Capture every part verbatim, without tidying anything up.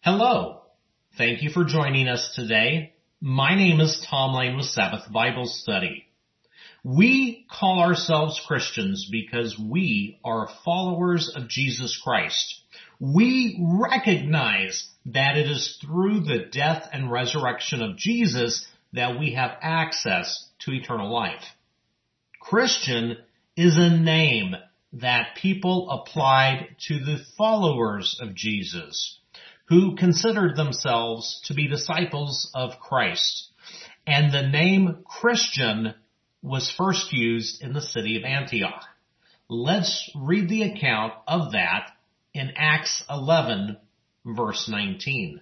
Hello. Thank you for joining us today. My name is Tom Lane with Sabbath Bible Study. We call ourselves Christians because we are followers of Jesus Christ. We recognize that it is through the death and resurrection of Jesus that we have access to eternal life. Christian is a name that people applied to the followers of Jesus, who considered themselves to be disciples of Christ. And the name Christian was first used in the city of Antioch. Let's read the account of that in Acts eleven, verse nineteen.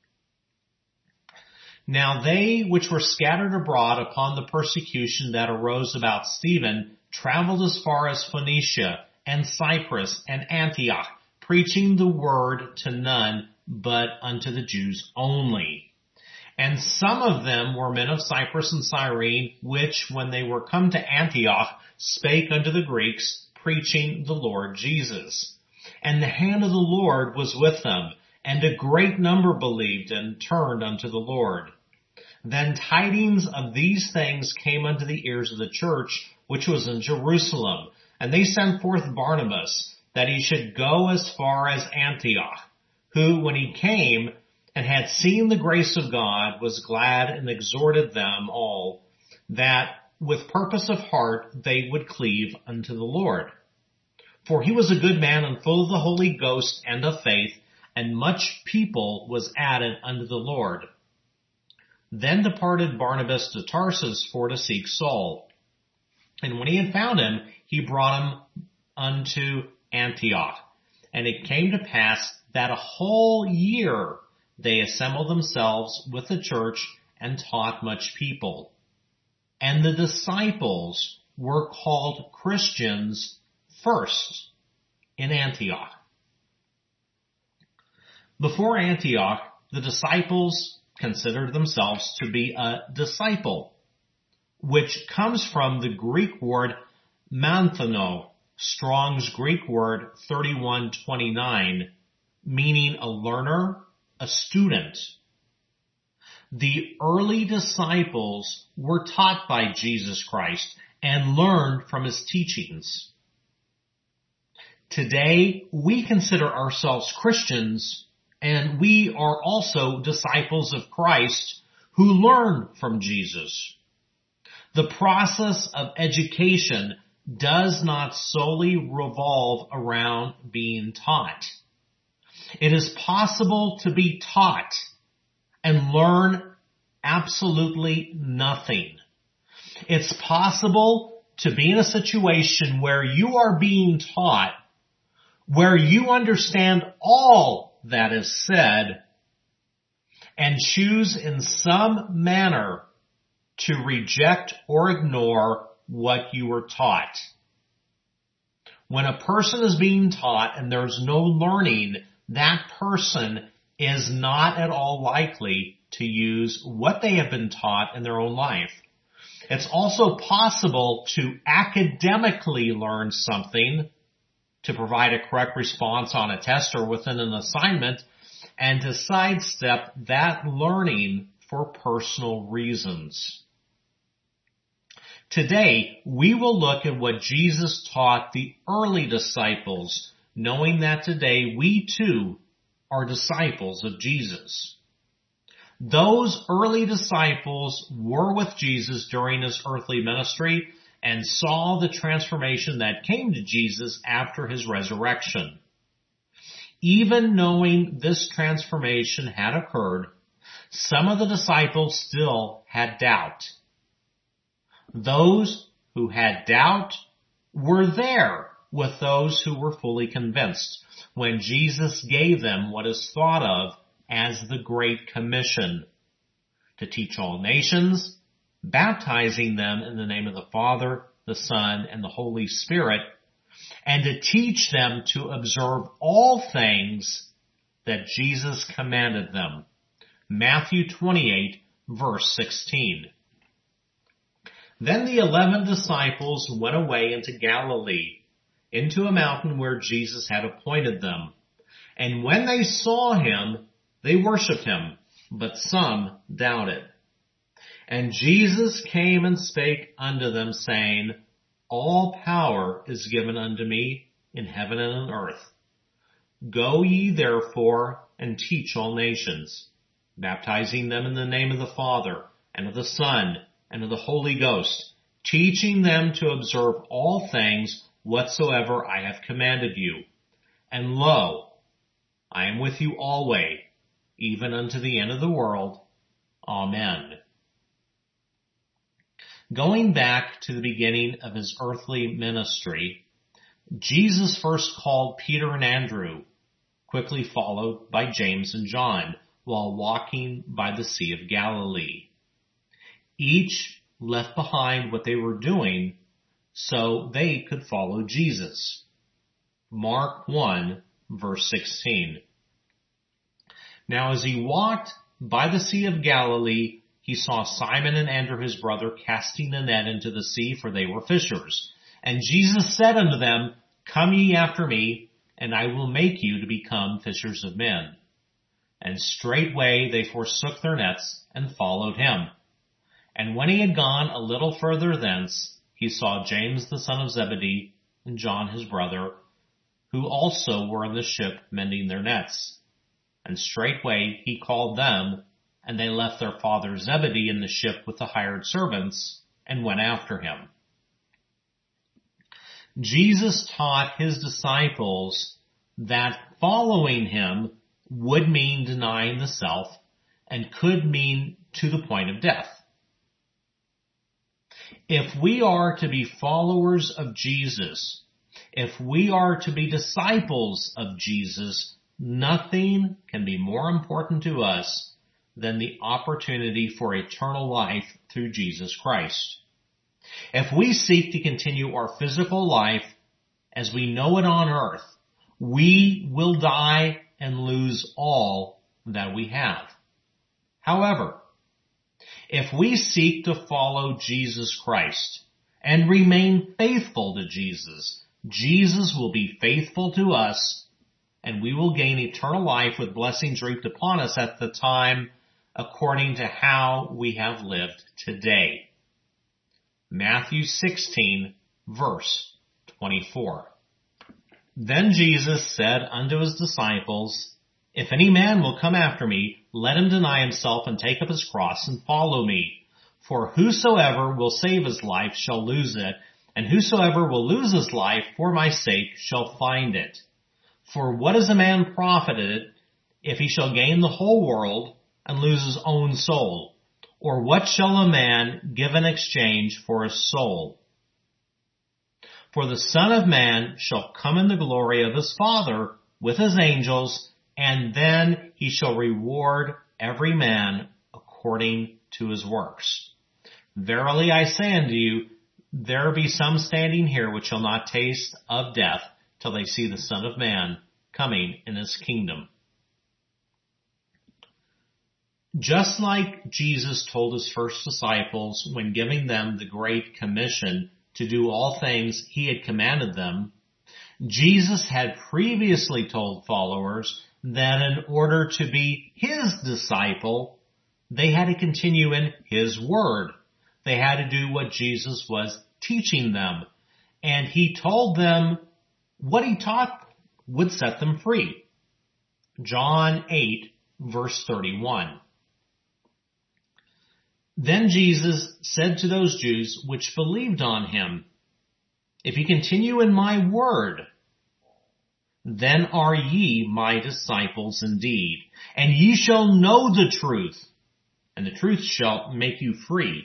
Now they which were scattered abroad upon the persecution that arose about Stephen traveled as far as Phoenicia and Cyprus and Antioch, preaching the word to none but unto the Jews only. And some of them were men of Cyprus and Cyrene, which, when they were come to Antioch, spake unto the Greeks, preaching the Lord Jesus. And the hand of the Lord was with them, and a great number believed and turned unto the Lord. Then tidings of these things came unto the ears of the church, which was in Jerusalem. And they sent forth Barnabas, that he should go as far as Antioch, who, when he came and had seen the grace of God, was glad and exhorted them all, that with purpose of heart they would cleave unto the Lord. For he was a good man and full of the Holy Ghost and of faith, and much people was added unto the Lord. Then departed Barnabas to Tarsus for to seek Saul. And when he had found him, he brought him unto Antioch. And it came to pass that a whole year they assembled themselves with the church and taught much people. And the disciples were called Christians first in Antioch. Before Antioch, the disciples considered themselves to be a disciple, which comes from the Greek word manthano, Strong's Greek word thirty-one twenty-nine, meaning a learner, a student. The early disciples were taught by Jesus Christ and learned from his teachings. Today, we consider ourselves Christians, and we are also disciples of Christ who learn from Jesus. The process of education does not solely revolve around being taught. It is possible to be taught and learn absolutely nothing. It's possible to be in a situation where you are being taught, where you understand all that is said, and choose in some manner to reject or ignore what you were taught. When a person is being taught and there's no learning, that person is not at all likely to use what they have been taught in their own life. It's also possible to academically learn something, to provide a correct response on a test or within an assignment, and to sidestep that learning for personal reasons. Today, we will look at what Jesus taught the early disciples, knowing that today we too are disciples of Jesus. Those early disciples were with Jesus during his earthly ministry and saw the transformation that came to Jesus after his resurrection. Even knowing this transformation had occurred, some of the disciples still had doubt. Those who had doubt were there with those who were fully convinced when Jesus gave them what is thought of as the Great Commission, to teach all nations, baptizing them in the name of the Father, the Son, and the Holy Spirit, and to teach them to observe all things that Jesus commanded them. Matthew twenty-eight, verse sixteen. Then the eleven disciples went away into Galilee, into a mountain where Jesus had appointed them. And when they saw him, They worshipped him, but some doubted. And Jesus came and spake unto them, saying, All power is given unto me in heaven and on earth. Go ye therefore and teach all nations, baptizing them in the name of the Father, and of the Son, and of the Holy Ghost, teaching them to observe all things whatsoever I have commanded you. And lo, I am with you always, even unto the end of the world. Amen. Going back to the beginning of his earthly ministry, Jesus first called Peter and Andrew, quickly followed by James and John, while walking by the Sea of Galilee. Each left behind what they were doing so they could follow Jesus. Mark one, verse sixteen. Now as he walked by the Sea of Galilee, he saw Simon and Andrew his brother casting a net into the sea, for they were fishers. And Jesus said unto them, Come ye after me, and I will make you to become fishers of men. And straightway they forsook their nets and followed him. And when he had gone a little further thence, he saw James the son of Zebedee and John his brother, who also were in the ship mending their nets. And straightway he called them, and they left their father Zebedee in the ship with the hired servants, and went after him. Jesus taught his disciples that following him would mean denying the self and could mean to the point of death. If we are to be followers of Jesus, if we are to be disciples of Jesus, nothing can be more important to us than the opportunity for eternal life through Jesus Christ. If we seek to continue our physical life as we know it on earth, we will die and lose all that we have. However, if we seek to follow Jesus Christ and remain faithful to Jesus, Jesus will be faithful to us, and we will gain eternal life with blessings reaped upon us at the time according to how we have lived today. Matthew sixteen, verse twenty-four. Then Jesus said unto his disciples, If any man will come after me, let him deny himself and take up his cross and follow me. For whosoever will save his life shall lose it, and whosoever will lose his life for my sake shall find it. For what is a man profited if he shall gain the whole world and lose his own soul? Or what shall a man give in exchange for his soul? For the Son of Man shall come in the glory of his Father with his angels, and then he shall reward every man according to his works. Verily I say unto you, there be some standing here which shall not taste of death till they see the Son of Man coming in his kingdom. Just like Jesus told his first disciples when giving them the Great Commission to do all things he had commanded them, Jesus had previously told followers that in order to be his disciple, they had to continue in his word. They had to do what Jesus was teaching them. And he told them what he taught would set them free. John eight, verse thirty-one. Then Jesus said to those Jews which believed on him, If ye continue in my word, then are ye my disciples indeed, and ye shall know the truth, and the truth shall make you free.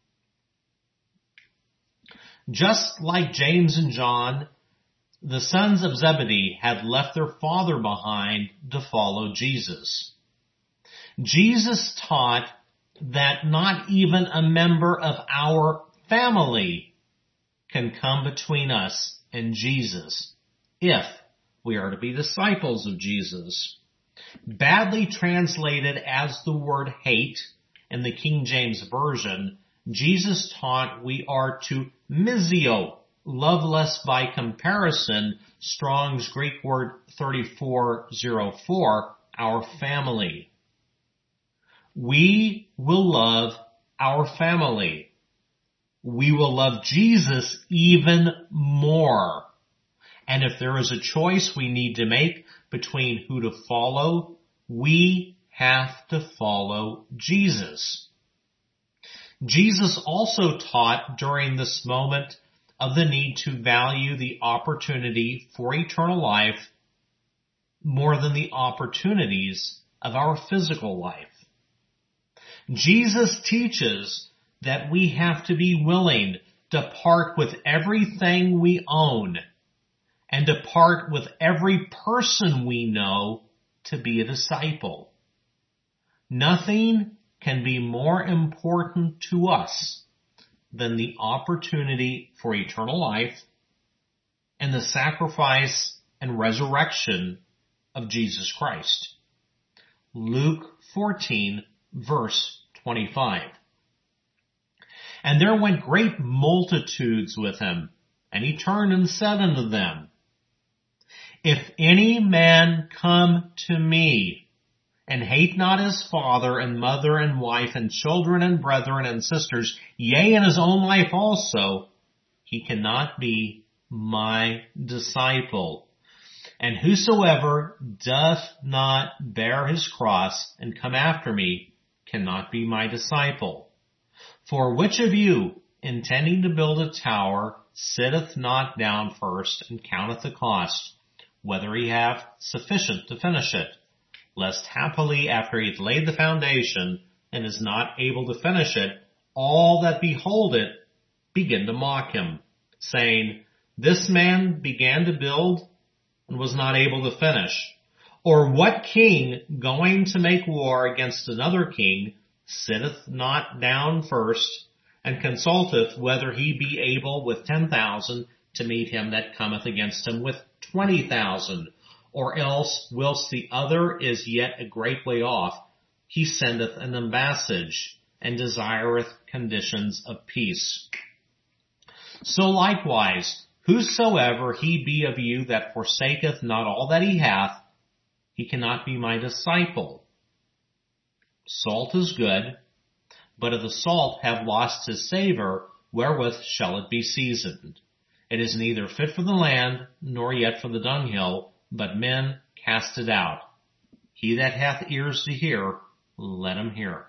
Just like James and John, the sons of Zebedee had left their father behind to follow Jesus. Jesus taught that not even a member of our family can come between us and Jesus if we are to be disciples of Jesus. Badly translated as the word hate in the King James Version, Jesus taught we are to misio, love less by comparison, Strong's Greek word thirty-four oh four, our family. We will love our family. We will love Jesus even more. And if there is a choice we need to make between who to follow, we have to follow Jesus. Jesus also taught during this moment of the need to value the opportunity for eternal life more than the opportunities of our physical life. Jesus teaches that we have to be willing to part with everything we own and to part with every person we know to be a disciple. Nothing can be more important to us than the opportunity for eternal life and the sacrifice and resurrection of Jesus Christ. Luke fourteen, verse twenty-five. And there went great multitudes with him, and he turned and said unto them, If any man come to me, and hate not his father and mother and wife and children and brethren and sisters, yea, and his own life also, he cannot be my disciple. And whosoever doth not bear his cross and come after me cannot be my disciple. For which of you, intending to build a tower, sitteth not down first and counteth the cost, whether he have sufficient to finish it? Lest happily after he hath laid the foundation and is not able to finish it, all that behold it begin to mock him, saying, This man began to build and was not able to finish. Or what king going to make war against another king sitteth not down first and consulteth whether he be able with ten thousand to meet him that cometh against him with twenty thousand? Or else, whilst the other is yet a great way off, he sendeth an ambassage, and desireth conditions of peace. So likewise, whosoever he be of you that forsaketh not all that he hath, he cannot be my disciple. Salt is good, but if the salt have lost his savor, wherewith shall it be seasoned? It is neither fit for the land, nor yet for the dunghill, but men cast it out. He that hath ears to hear, let him hear.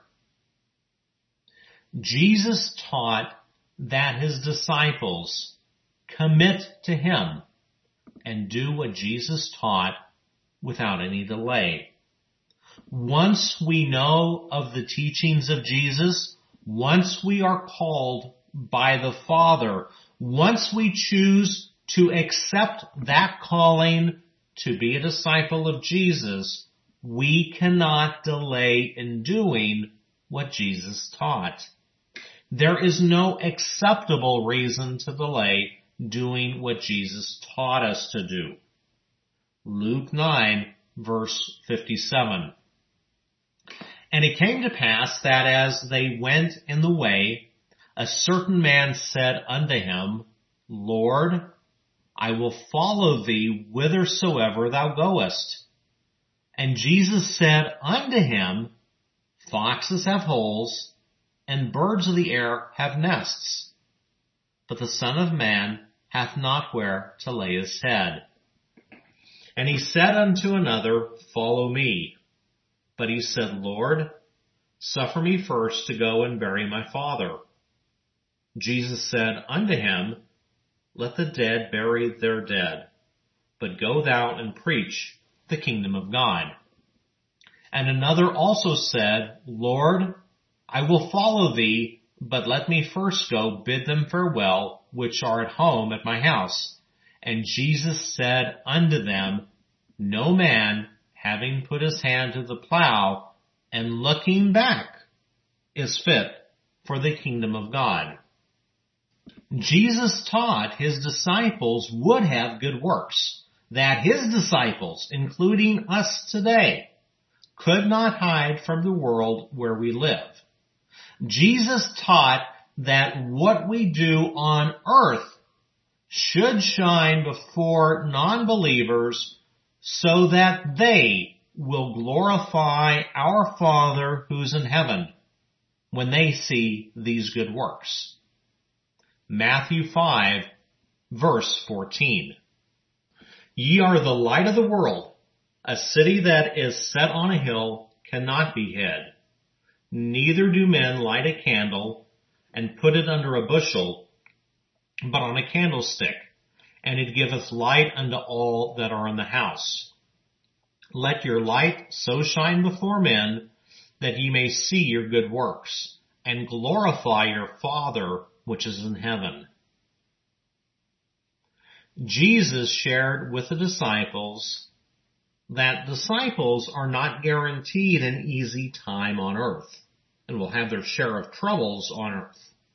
Jesus taught that his disciples commit to him and do what Jesus taught without any delay. Once we know of the teachings of Jesus, once we are called by the Father, once we choose to accept that calling to be a disciple of Jesus, we cannot delay in doing what Jesus taught. There is no acceptable reason to delay doing what Jesus taught us to do. Luke nine, verse fifty-seven. And it came to pass that as they went in the way, a certain man said unto him, Lord, I will follow thee whithersoever thou goest. And Jesus said unto him, Foxes have holes, and birds of the air have nests, but the Son of Man hath not where to lay his head. And he said unto another, Follow me. But he said, Lord, suffer me first to go and bury my father. Jesus said unto him, Let the dead bury their dead, but go thou and preach the kingdom of God. And another also said, Lord, I will follow thee, but let me first go bid them farewell, which are at home at my house. And Jesus said unto them, No man, having put his hand to the plow, and looking back, is fit for the kingdom of God. Jesus taught his disciples would have good works, that his disciples, including us today, could not hide from the world where we live. Jesus taught that what we do on earth should shine before non-believers so that they will glorify our Father who's in heaven when they see these good works. Matthew five, verse fourteen. Ye are the light of the world. A city that is set on a hill cannot be hid. Neither do men light a candle and put it under a bushel, but on a candlestick, and it giveth light unto all that are in the house. Let your light so shine before men, that ye may see your good works, and glorify your Father which is in heaven. Jesus shared with the disciples that disciples are not guaranteed an easy time on earth and will have their share of troubles on earth.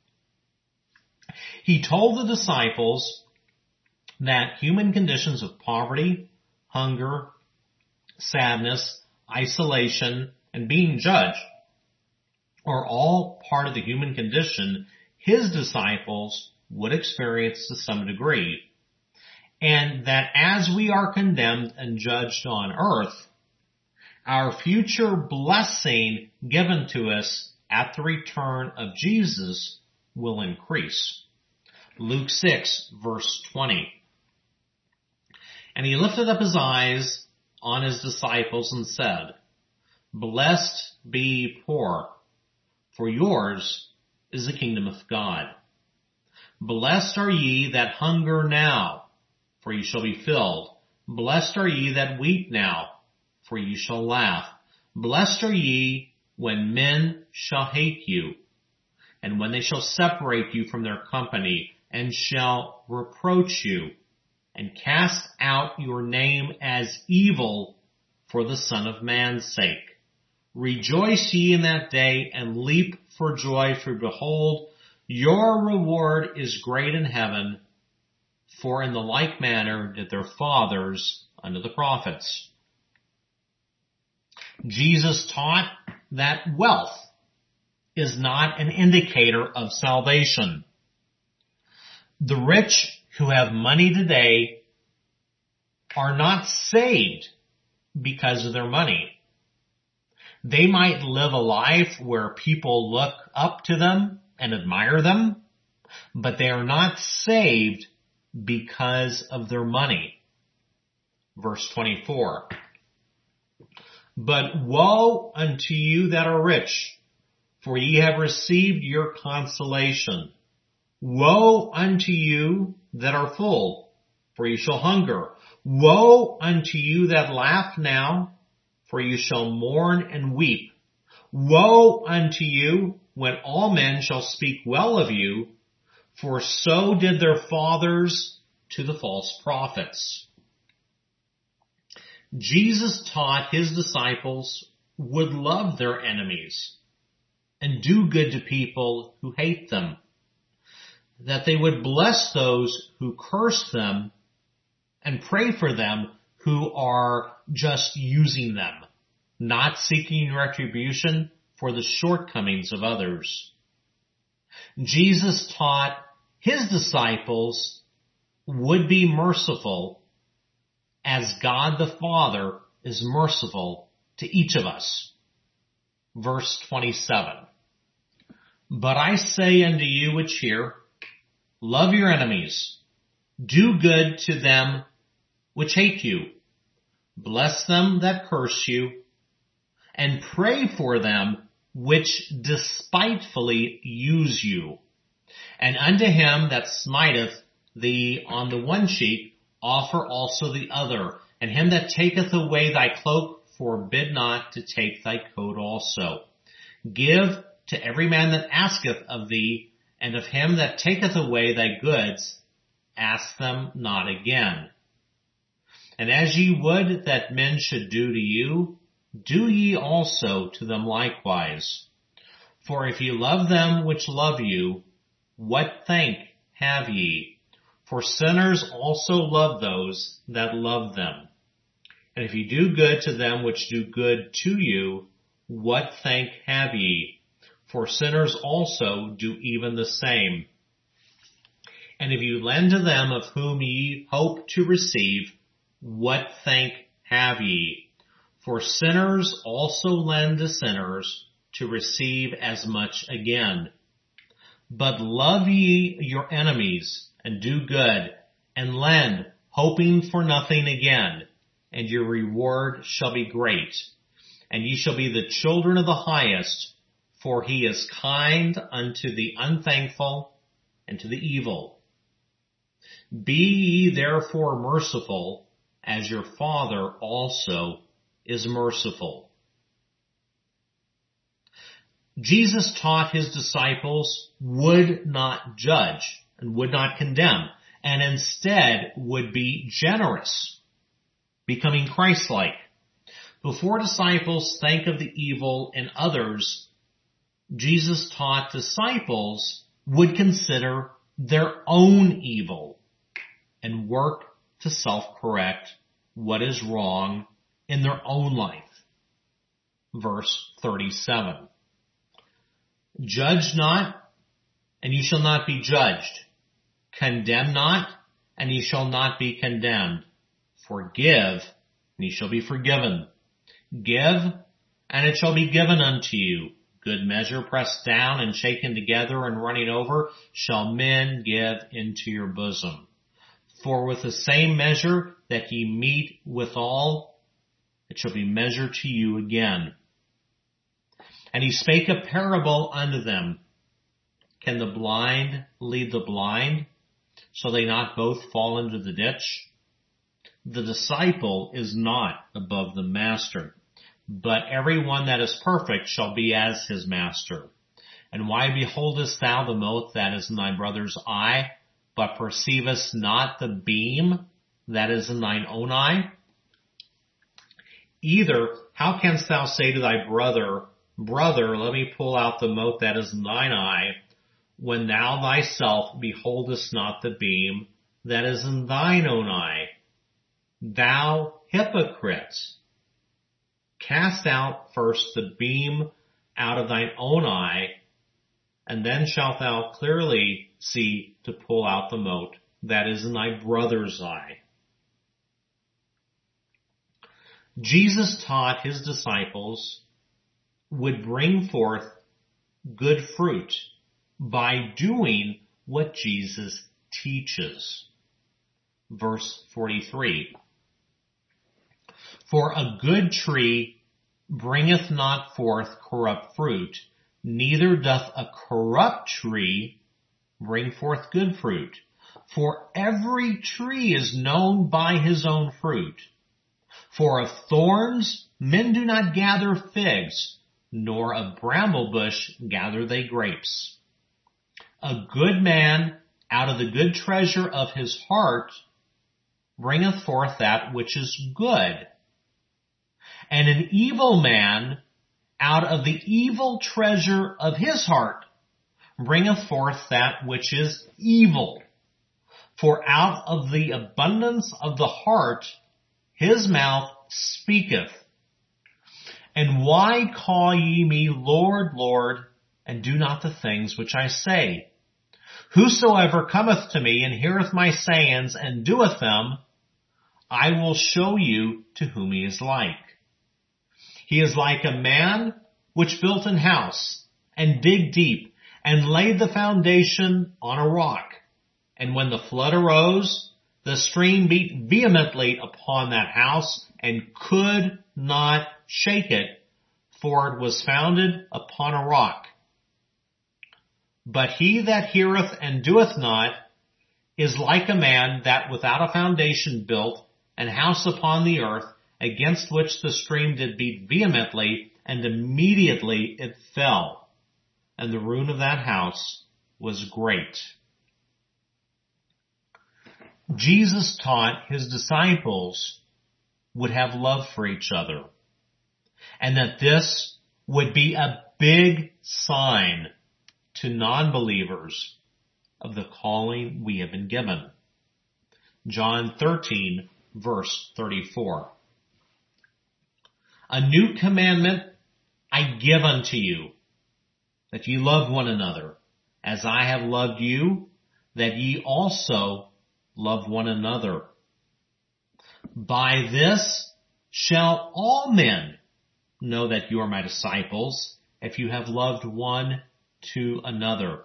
He told the disciples that human conditions of poverty, hunger, sadness, isolation, and being judged are all part of the human condition his disciples would experience to some degree. And that as we are condemned and judged on earth, our future blessing given to us at the return of Jesus will increase. Luke six, verse twenty. And he lifted up his eyes on his disciples and said, Blessed be ye poor, for yours is the kingdom of God. Blessed are ye that hunger now, for ye shall be filled. Blessed are ye that weep now, for ye shall laugh. Blessed are ye when men shall hate you, and when they shall separate you from their company, and shall reproach you, and cast out your name as evil for the Son of Man's sake. Rejoice ye in that day, and leap for joy, for behold, your reward is great in heaven, for in the like manner did their fathers unto the prophets. Jesus taught that wealth is not an indicator of salvation. The rich who have money today are not saved because of their money. They might live a life where people look up to them and admire them, but they are not saved because of their money. Verse twenty-four. But woe unto you that are rich, for ye have received your consolation. Woe unto you that are full, for ye shall hunger. Woe unto you that laugh now, for you shall mourn and weep. Woe unto you when all men shall speak well of you, for so did their fathers to the false prophets. Jesus taught his disciples would love their enemies and do good to people who hate them, that they would bless those who curse them and pray for them who are just using them, not seeking retribution for the shortcomings of others. Jesus taught his disciples would be merciful as God the Father is merciful to each of us. Verse twenty-seven. But I say unto you which hear, love your enemies, do good to them which hate you, bless them that curse you, and pray for them which despitefully use you. And unto him that smiteth thee on the one cheek, offer also the other. And him that taketh away thy cloak, forbid not to take thy coat also. Give to every man that asketh of thee, and of him that taketh away thy goods, ask them not again. And as ye would that men should do to you, do ye also to them likewise. For if ye love them which love you, what thank have ye? For sinners also love those that love them. And if ye do good to them which do good to you, what thank have ye? For sinners also do even the same. And if you lend to them of whom ye hope to receive, what thank have ye? For sinners also lend to sinners to receive as much again. But love ye your enemies, and do good, and lend, hoping for nothing again, and your reward shall be great. And ye shall be the children of the highest, for he is kind unto the unthankful and to the evil. Be ye therefore merciful, as your Father also is merciful. Jesus taught his disciples would not judge and would not condemn, and instead would be generous, becoming Christ-like. Before disciples think of the evil in others, Jesus taught disciples would consider their own evil and work to self-correct what is wrong in their own life. Verse thirty-seven. Judge not, and you shall not be judged. Condemn not, and ye shall not be condemned. Forgive, and ye shall be forgiven. Give, and it shall be given unto you. Good measure, pressed down and shaken together and running over, shall men give into your bosom. For with the same measure that ye meet withal, it shall be measured to you again. And he spake a parable unto them. Can the blind lead the blind? Shall they not both fall into the ditch? The disciple is not above the master, but every one that is perfect shall be as his master. And why beholdest thou the mote that is in thy brother's eye, but perceivest not the beam that is in thine own eye? Either, how canst thou say to thy brother, Brother, let me pull out the mote that is in thine eye, when thou thyself beholdest not the beam that is in thine own eye? Thou hypocrite! Cast out first the beam out of thine own eye, and then shalt thou clearly see to pull out the mote that is in thy brother's eye. Jesus taught his disciples would bring forth good fruit by doing what Jesus teaches. Verse forty-three. For a good tree bringeth not forth corrupt fruit, neither doth a corrupt tree bring forth good fruit. For every tree is known by his own fruit. For of thorns men do not gather figs, nor of bramble bush gather they grapes. A good man out of the good treasure of his heart bringeth forth that which is good. And an evil man out of the evil treasure of his heart bringeth forth that which is evil. For out of the abundance of the heart his mouth speaketh. And why call ye me Lord, Lord, and do not the things which I say? Whosoever cometh to me and heareth my sayings and doeth them, I will show you to whom he is like. He is like a man which built an house, and digged deep, and laid the foundation on a rock. And when the flood arose, the stream beat vehemently upon that house, and could not shake it, for it was founded upon a rock. But he that heareth and doeth not is like a man that without a foundation built an house upon the earth, against which the stream did beat vehemently, and immediately it fell. And the ruin of that house was great. Jesus taught his disciples would have love for each other, and that this would be a big sign to non-believers of the calling we have been given. John thirteen, verse thirty-four. A new commandment I give unto you, that ye love one another, as I have loved you, that ye also love one another. By this shall all men know that you are my disciples if you have loved one to another.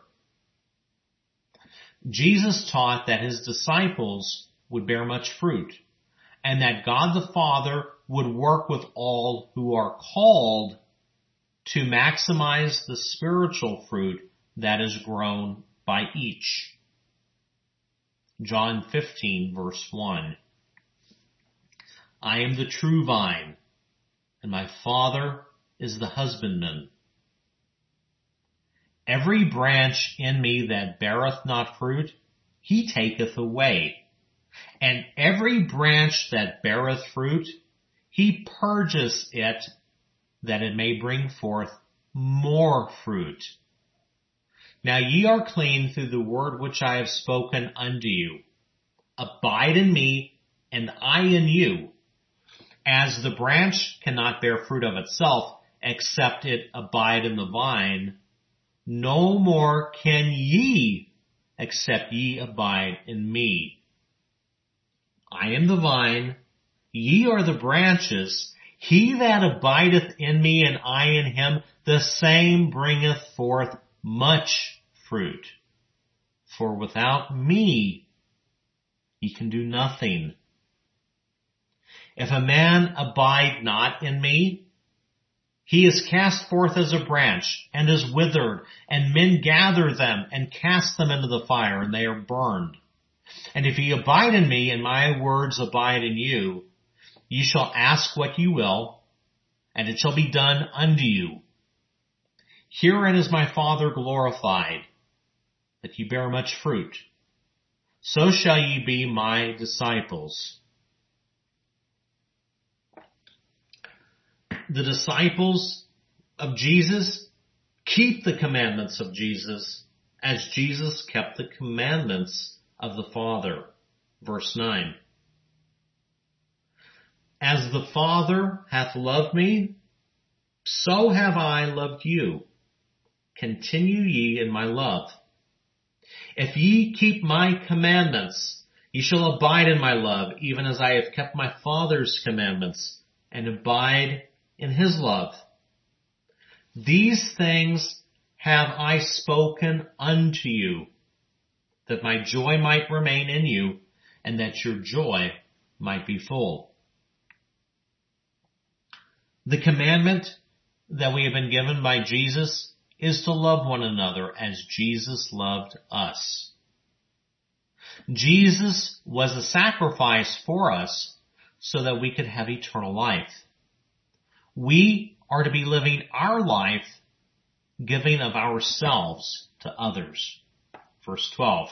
Jesus taught that his disciples would bear much fruit, and that God the Father would work with all who are called to maximize the spiritual fruit that is grown by each. John fifteen, verse one. I am the true vine, and my Father is the husbandman. Every branch in me that beareth not fruit, he taketh away. And every branch that beareth fruit, he purges it, that it may bring forth more fruit. Now ye are clean through the word which I have spoken unto you. Abide in me, and I in you. As the branch cannot bear fruit of itself, except it abide in the vine, no more can ye, except ye abide in me. I am the vine, ye are the branches. He that abideth in me and I in him, the same bringeth forth much fruit. For without me ye can do nothing. If a man abide not in me, he is cast forth as a branch and is withered, and men gather them and cast them into the fire, and they are burned. And if ye abide in me, and my words abide in you, ye shall ask what ye will, and it shall be done unto you. Herein is my Father glorified, that ye bear much fruit. So shall ye be my disciples. The disciples of Jesus keep the commandments of Jesus, as Jesus kept the commandments of the Father. Verse nine. As the Father hath loved me, so have I loved you. Continue ye in my love. If ye keep my commandments, ye shall abide in my love, even as I have kept my Father's commandments, and abide in his love. These things have I spoken unto you, that my joy might remain in you, and that your joy might be full. The commandment that we have been given by Jesus is to love one another as Jesus loved us. Jesus was a sacrifice for us so that we could have eternal life. We are to be living our life, giving of ourselves to others. Verse twelve.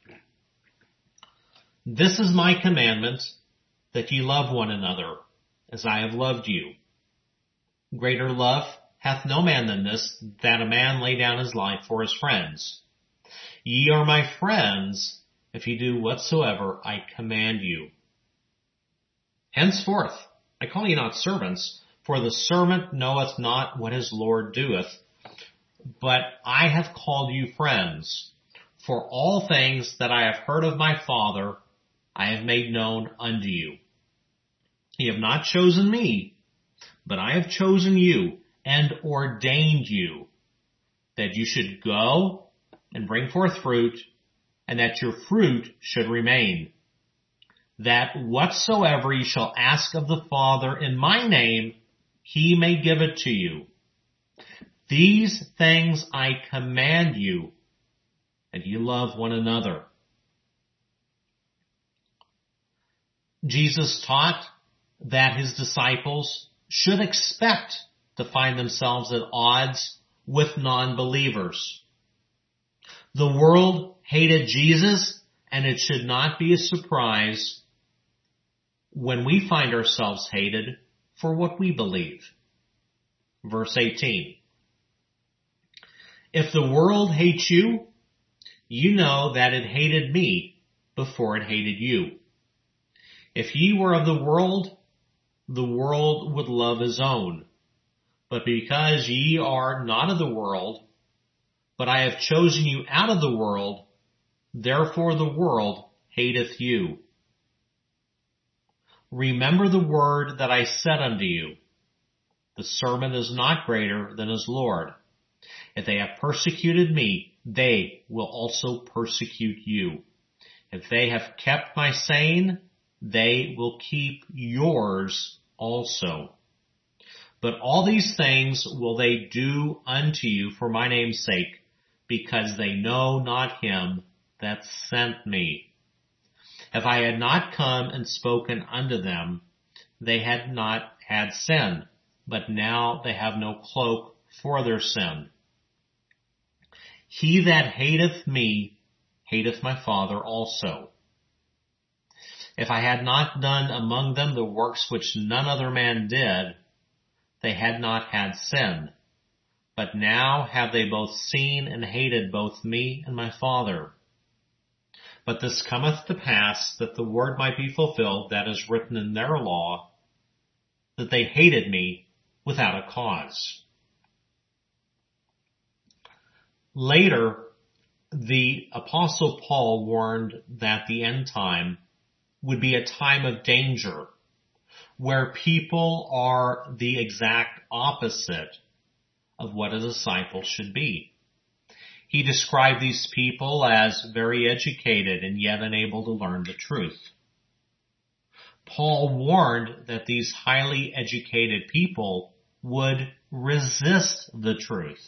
This is my commandment, that ye love one another, as I have loved you. Greater love hath no man than this, that a man lay down his life for his friends. Ye are my friends, if ye do whatsoever I command you. Henceforth, I call you not servants, for the servant knoweth not what his Lord doeth, but I have called you friends. For all things that I have heard of my Father, I have made known unto you. Ye have not chosen me, but I have chosen you and ordained you, that you should go and bring forth fruit, and that your fruit should remain, that whatsoever ye shall ask of the Father in my name, he may give it to you. These things I command you, that ye love one another. Jesus taught that his disciples should expect to find themselves at odds with non-believers. The world hated Jesus, and it should not be a surprise when we find ourselves hated for what we believe. Verse eighteen. If the world hates you, you know that it hated me before it hated you. If ye were of the world, the world would love his own. But because ye are not of the world, but I have chosen you out of the world, therefore the world hateth you. remember the word that I said unto you. The servant is not greater than his Lord. If they have persecuted me, they will also persecute you. If they have kept my saying, they will keep yours also. But all these things will they do unto you for my name's sake, because they know not him that sent me. If I had not come and spoken unto them, they had not had sin, but now they have no cloak for their sin. He that hateth me hateth my Father also. If I had not done among them the works which none other man did, they had not had sin. But now have they both seen and hated both me and my Father. But this cometh to pass, that the word might be fulfilled that is written in their law, that they hated me without a cause. Later, the Apostle Paul warned that the end time would be a time of danger, where people are the exact opposite of what a disciple should be. He described these people as very educated and yet unable to learn the truth. Paul warned that these highly educated people would resist the truth.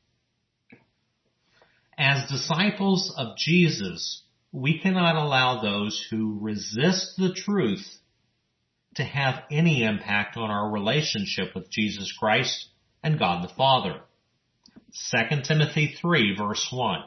As disciples of Jesus, we cannot allow those who resist the truth to have any impact on our relationship with Jesus Christ and God the Father. Second Timothy three, verse one.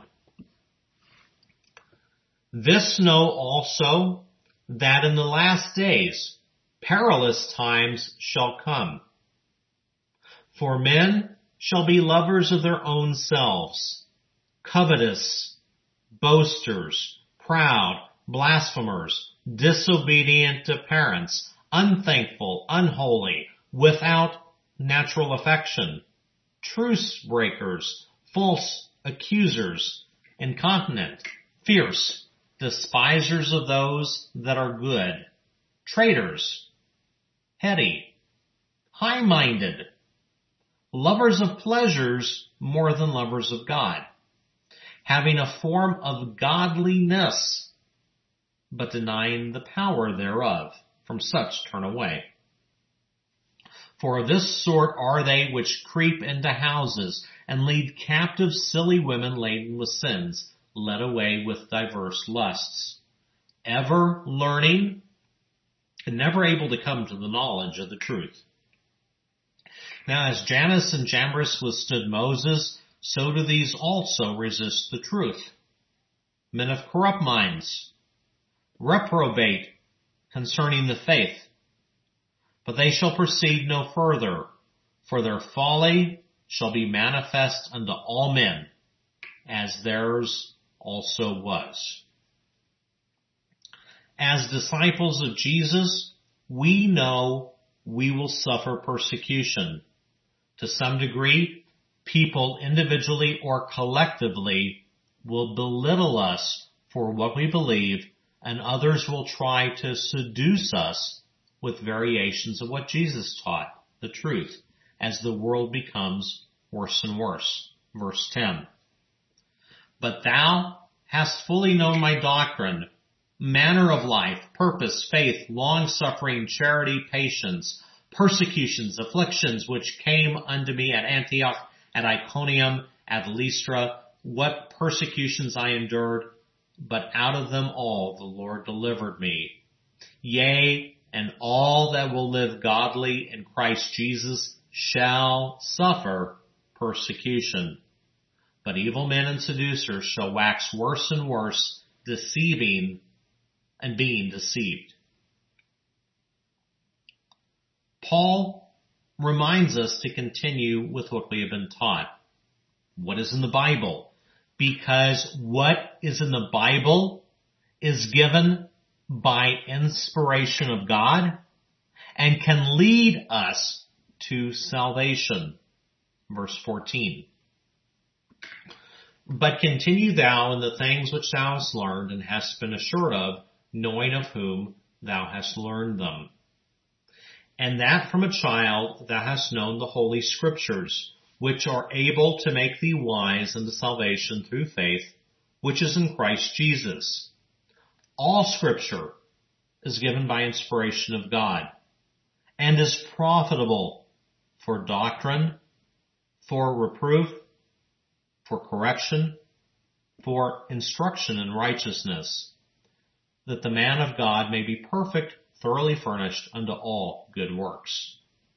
This know also, that in the last days perilous times shall come. For men shall be lovers of their own selves, covetous, boasters, proud, blasphemers, disobedient to parents, unthankful, unholy, without natural affection, truce breakers, false accusers, incontinent, fierce, despisers of those that are good, traitors, heady, high-minded, lovers of pleasures more than lovers of God, having a form of godliness, but denying the power thereof. From such turn away. For of this sort are they which creep into houses, and lead captive silly women laden with sins, led away with diverse lusts, ever learning, and never able to come to the knowledge of the truth. Now as Jannes and Jambres withstood Moses, so do these also resist the truth. Men of corrupt minds, reprobate concerning the faith. But they shall proceed no further, for their folly shall be manifest unto all men, as theirs also was. As disciples of Jesus, we know we will suffer persecution. To some degree, people individually or collectively will belittle us for what we believe, and others will try to seduce us with variations of what Jesus taught, the truth, as the world becomes worse and worse. Verse ten. But thou hast fully known my doctrine, manner of life, purpose, faith, long-suffering, charity, patience, persecutions, afflictions, which came unto me at Antioch, at Iconium, at Lystra, what persecutions I endured, but out of them all the Lord delivered me. Yea, and all that will live godly in Christ Jesus shall suffer persecution. But evil men and seducers shall wax worse and worse, deceiving and being deceived. Paul reminds us to continue with what we have been taught. What is in the Bible? Because what is in the Bible is given by inspiration of God and can lead us to salvation. Verse fourteen. But continue thou in the things which thou hast learned and hast been assured of, knowing of whom thou hast learned them, and that from a child thou hast known the holy scriptures, which are able to make thee wise unto salvation through faith, which is in Christ Jesus. All scripture is given by inspiration of God, and is profitable for doctrine, for reproof, for correction, for instruction in righteousness, that the man of God may be perfect, thoroughly furnished unto all good works.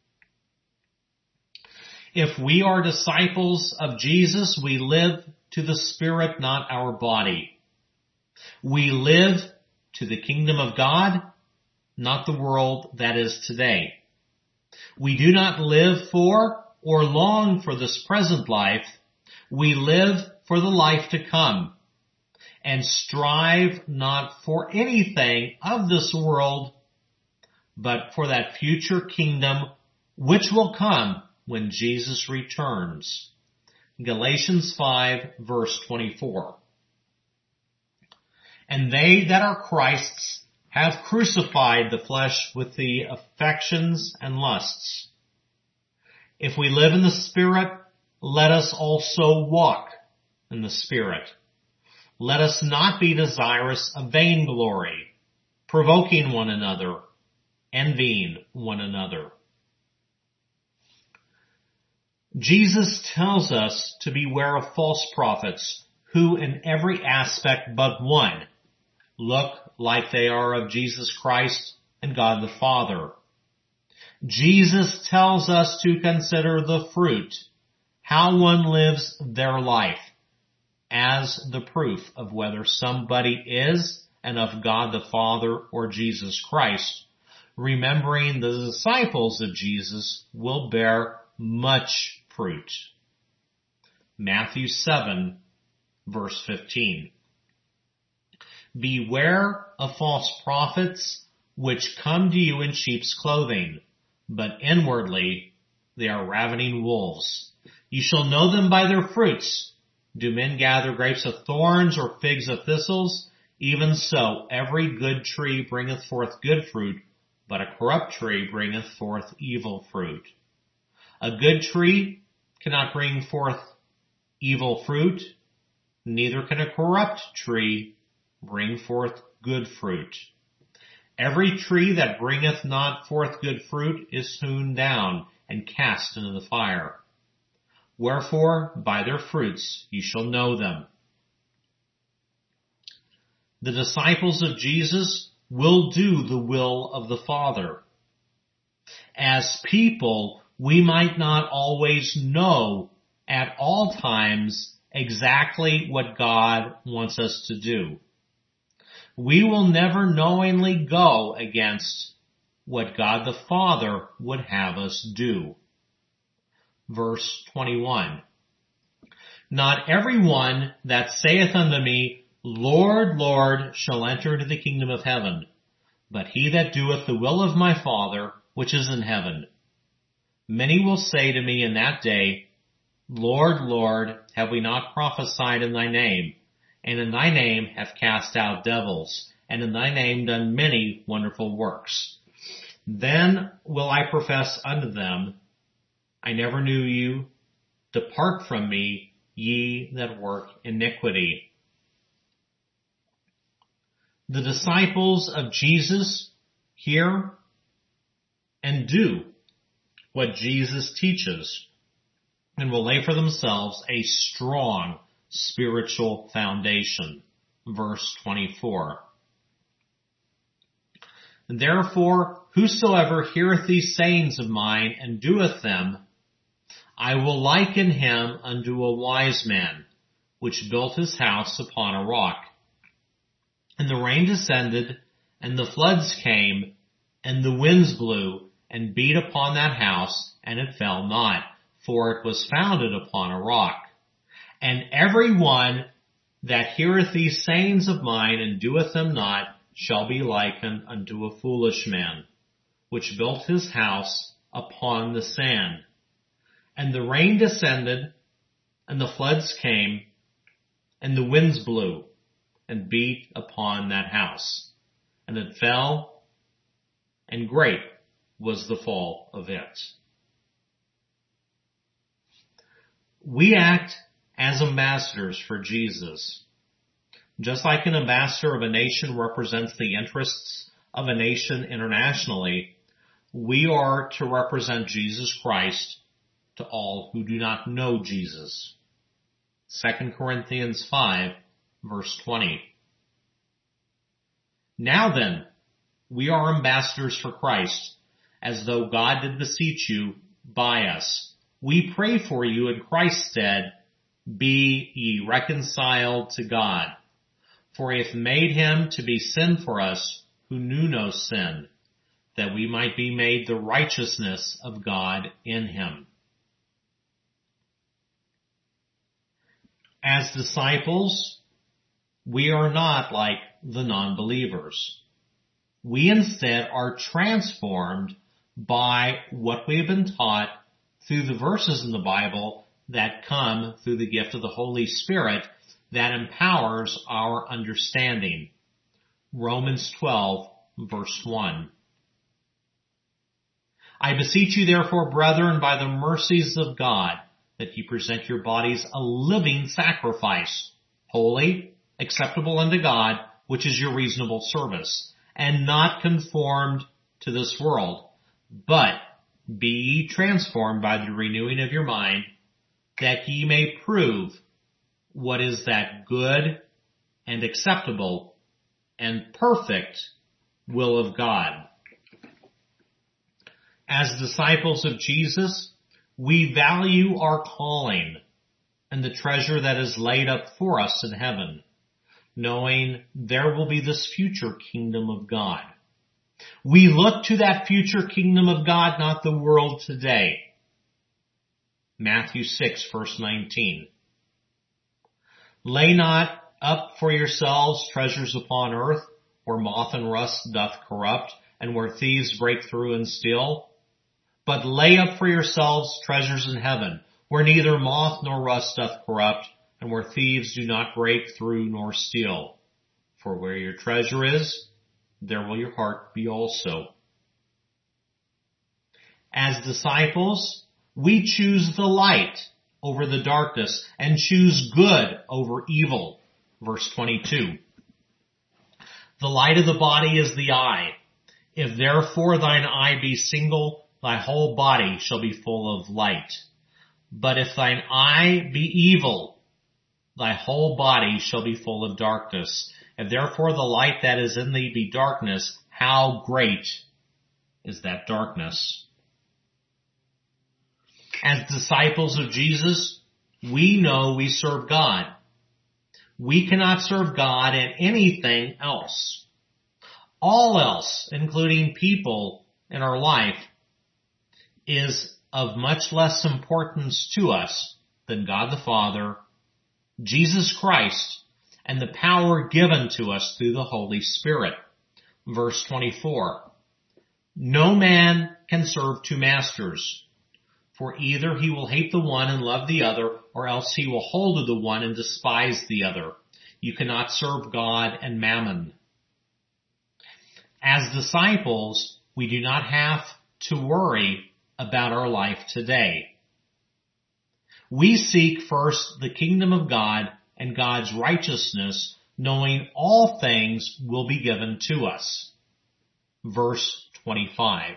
If we are disciples of Jesus, we live to the Spirit, not our body. We live to the kingdom of God, not the world that is today. We do not live for or long for this present life. We live for the life to come, and strive not for anything of this world, but for that future kingdom which will come when Jesus returns. Galatians five, verse twenty-four. And they that are Christ's have crucified the flesh with the affections and lusts. If we live in the Spirit, let us also walk in the Spirit. Let us not be desirous of vainglory, provoking one another, envying one another. Jesus tells us to beware of false prophets who in every aspect but one look like they are of Jesus Christ and God the Father. Jesus tells us to consider the fruit, how one lives their life, as the proof of whether somebody is and of God the Father or Jesus Christ, remembering the disciples of Jesus will bear much fruit. Matthew seven, verse fifteen. Beware of false prophets which come to you in sheep's clothing, but inwardly they are ravening wolves. You shall know them by their fruits. Do men gather grapes of thorns or figs of thistles? Even so, every good tree bringeth forth good fruit, but a corrupt tree bringeth forth evil fruit. A good tree cannot bring forth evil fruit, neither can a corrupt tree bring forth good fruit. Every tree that bringeth not forth good fruit is hewn down and cast into the fire. Wherefore, by their fruits ye shall know them. The disciples of Jesus will do the will of the Father. As people, we might not always know at all times exactly what God wants us to do. We will never knowingly go against what God the Father would have us do. Verse twenty-one. Not every one that saith unto me, Lord, Lord, shall enter into the kingdom of heaven, but he that doeth the will of my Father which is in heaven. Many will say to me in that day, Lord, Lord, have we not prophesied in thy name, and in thy name have cast out devils, and in thy name done many wonderful works? Then will I profess unto them, I never knew you. Depart from me, ye that work iniquity. The disciples of Jesus hear and do what Jesus teaches, and will lay for themselves a strong spiritual foundation. Verse twenty-four. Therefore, whosoever heareth these sayings of mine and doeth them, I will liken him unto a wise man, which built his house upon a rock. And the rain descended, and the floods came, and the winds blew, and beat upon that house, and it fell not, for it was founded upon a rock. And every one that heareth these sayings of mine and doeth them not shall be likened unto a foolish man, which built his house upon the sand. And the rain descended, and the floods came, and the winds blew, and beat upon that house. And it fell, and great was the fall of it. We act as ambassadors for Jesus. Just like an ambassador of a nation represents the interests of a nation internationally, we are to represent Jesus Christ to all who do not know Jesus. Second Corinthians five, verse twenty. Now then, we are ambassadors for Christ, as though God did beseech you by us. We pray for you in Christ's stead, be ye reconciled to God. For he hath made him to be sin for us who knew no sin, that we might be made the righteousness of God in him. As disciples, we are not like the non-believers. We instead are transformed by what we have been taught through the verses in the Bible that come through the gift of the Holy Spirit that empowers our understanding. Romans twelve, verse one. I beseech you therefore, brethren, by the mercies of God, that ye present your bodies a living sacrifice, holy, acceptable unto God, which is your reasonable service, and not conformed to this world, but be ye transformed by the renewing of your mind, that ye may prove what is that good and acceptable and perfect will of God. As disciples of Jesus, we value our calling and the treasure that is laid up for us in heaven, knowing there will be this future kingdom of God. We look to that future kingdom of God, not the world today. Matthew six, verse nineteen. Lay not up for yourselves treasures upon earth, where moth and rust doth corrupt, and where thieves break through and steal. But lay up for yourselves treasures in heaven, where neither moth nor rust doth corrupt, and where thieves do not break through nor steal. For where your treasure is, there will your heart be also. As disciples, we choose the light over the darkness and choose good over evil. Verse twenty-two. The light of the body is the eye. If therefore thine eye be single, thy whole body shall be full of light. But if thine eye be evil, thy whole body shall be full of darkness. If therefore the light that is in thee be darkness, how great is that darkness? As disciples of Jesus, we know we serve God. We cannot serve God in anything else. All else, including people in our life, is of much less importance to us than God the Father, Jesus Christ, and the power given to us through the Holy Spirit. Verse twenty-four. No man can serve two masters, for either he will hate the one and love the other, or else he will hold to the one and despise the other. You cannot serve God and mammon. As disciples, we do not have to worry about our life today. We seek first the kingdom of God and God's righteousness, knowing all things will be given to us. Verse twenty-five.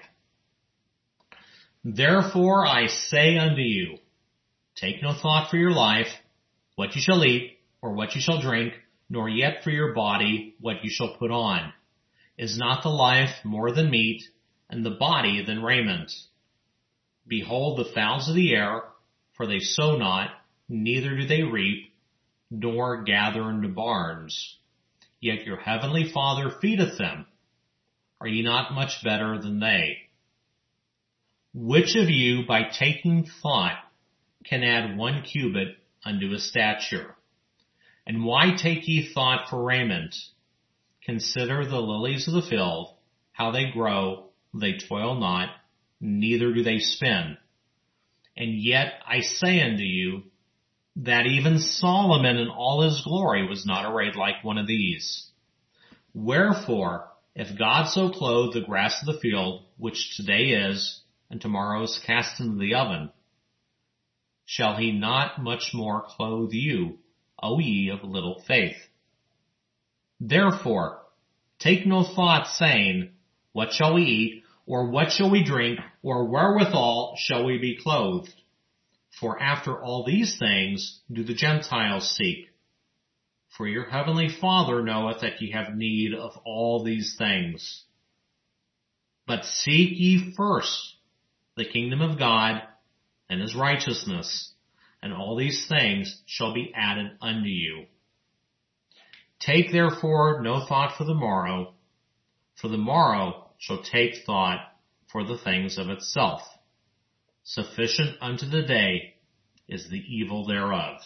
Therefore I say unto you, take no thought for your life, what you shall eat, or what you shall drink, nor yet for your body, what you shall put on. Is not the life more than meat, and the body than raiment? Behold the fowls of the air, for they sow not, neither do they reap, nor gather into barns. Yet your heavenly Father feedeth them. Are ye not much better than they? Which of you, by taking thought, can add one cubit unto his stature? And why take ye thought for raiment? Consider the lilies of the field, how they grow, they toil not, neither do they spin. And yet I say unto you, that even Solomon in all his glory was not arrayed like one of these. Wherefore, If God so clothe the grass of the field, which today is, and tomorrow is cast into the oven, shall he not much more clothe you, O ye of little faith? Therefore, take no thought, saying, what shall we eat, or what shall we drink, or wherewithal shall we be clothed? For after all these things do the Gentiles seek. For your heavenly Father knoweth that ye have need of all these things. But seek ye first the kingdom of God and his righteousness, and all these things shall be added unto you. Take therefore no thought for the morrow, for the morrow shall take thought for the things of itself. Sufficient unto the day is the evil thereof.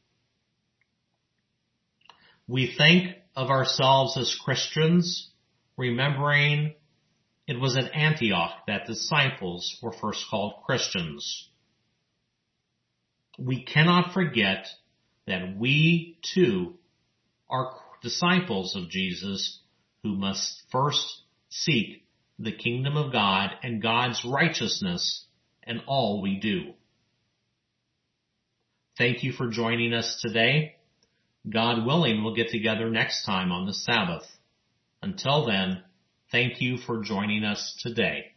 We think of ourselves as Christians, remembering it was at Antioch that disciples were first called Christians. We cannot forget that we too are disciples of Jesus who must first seek the kingdom of God and God's righteousness in all we do. Thank you for joining us today. God willing, we'll get together next time on the Sabbath. Until then, thank you for joining us today.